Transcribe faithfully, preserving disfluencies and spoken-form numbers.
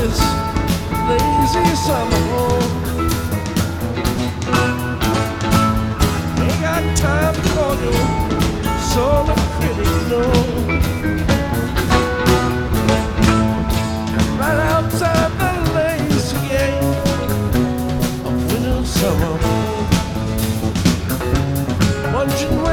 this lazy summer home. Ain't got time for you, so the critic knows. Right outside the lazy gate of winter summer home, wondering where